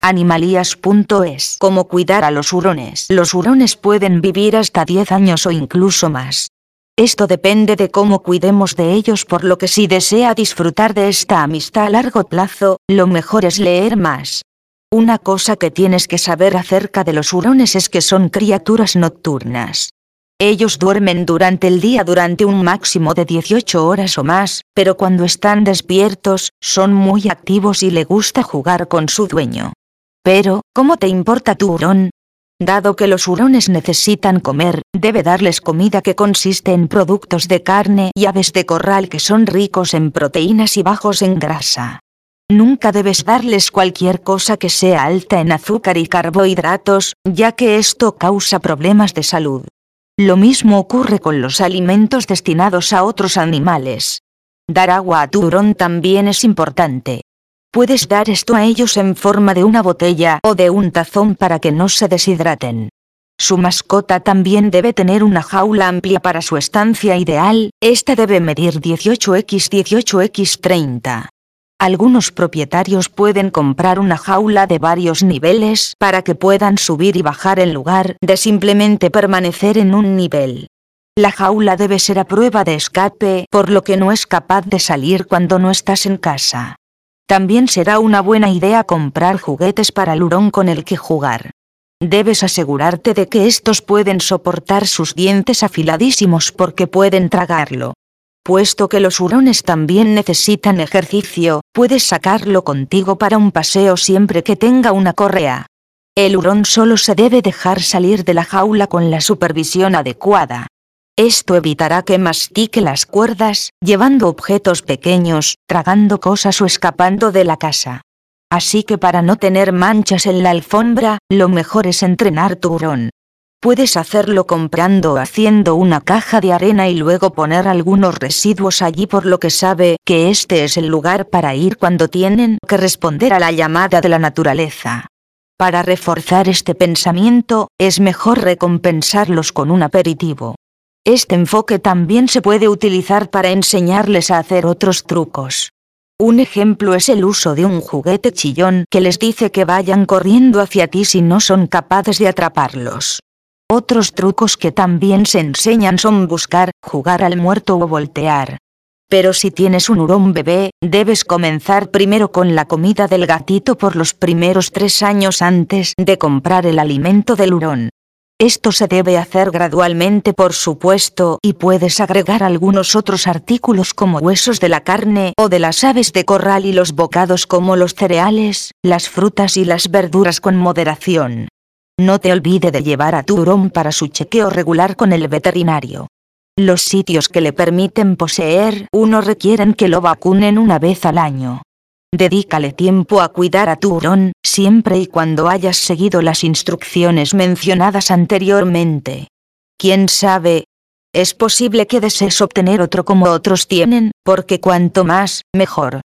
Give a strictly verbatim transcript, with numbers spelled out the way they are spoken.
Animalías punto es. Cómo cuidar a los hurones. Los hurones pueden vivir hasta diez años o incluso más. Esto depende de cómo cuidemos de ellos, por lo que si desea disfrutar de esta amistad a largo plazo, lo mejor es leer más. Una cosa que tienes que saber acerca de los hurones es que son criaturas nocturnas. Ellos duermen durante el día durante un máximo de dieciocho horas o más, pero cuando están despiertos, son muy activos y le gusta jugar con su dueño. Pero, ¿cómo te importa tu hurón? Dado que los hurones necesitan comer, debe darles comida que consiste en productos de carne y aves de corral que son ricos en proteínas y bajos en grasa. Nunca debes darles cualquier cosa que sea alta en azúcar y carbohidratos, ya que esto causa problemas de salud. Lo mismo ocurre con los alimentos destinados a otros animales. Dar agua a tu hurón también es importante. Puedes dar esto a ellos en forma de una botella o de un tazón para que no se deshidraten. Su mascota también debe tener una jaula amplia para su estancia ideal, esta debe medir dieciocho por dieciocho por treinta. Algunos propietarios pueden comprar una jaula de varios niveles para que puedan subir y bajar en lugar de simplemente permanecer en un nivel. La jaula debe ser a prueba de escape, por lo que no es capaz de salir cuando no estás en casa. También será una buena idea comprar juguetes para el hurón con el que jugar. Debes asegurarte de que estos pueden soportar sus dientes afiladísimos porque pueden tragarlo. Puesto que los hurones también necesitan ejercicio, puedes sacarlo contigo para un paseo siempre que tenga una correa. El hurón solo se debe dejar salir de la jaula con la supervisión adecuada. Esto evitará que mastique las cuerdas, llevando objetos pequeños, tragando cosas o escapando de la casa. Así que para no tener manchas en la alfombra, lo mejor es entrenar tu hurón. Puedes hacerlo comprando o haciendo una caja de arena y luego poner algunos residuos allí, por lo que sabe que este es el lugar para ir cuando tienen que responder a la llamada de la naturaleza. Para reforzar este pensamiento, es mejor recompensarlos con un aperitivo. Este enfoque también se puede utilizar para enseñarles a hacer otros trucos. Un ejemplo es el uso de un juguete chillón que les dice que vayan corriendo hacia ti si no son capaces de atraparlos. Otros trucos que también se enseñan son buscar, jugar al muerto o voltear. Pero si tienes un hurón bebé, debes comenzar primero con la comida del gatito por los primeros tres años antes de comprar el alimento del hurón. Esto se debe hacer gradualmente, por supuesto, y puedes agregar algunos otros artículos como huesos de la carne o de las aves de corral y los bocados como los cereales, las frutas y las verduras con moderación. No te olvides de llevar a tu hurón para su chequeo regular con el veterinario. Los sitios que le permiten poseer uno requieren que lo vacunen una vez al año. Dedícale tiempo a cuidar a tu hurón, siempre y cuando hayas seguido las instrucciones mencionadas anteriormente. ¿Quién sabe? Es posible que desees obtener otro como otros tienen, porque cuanto más, mejor.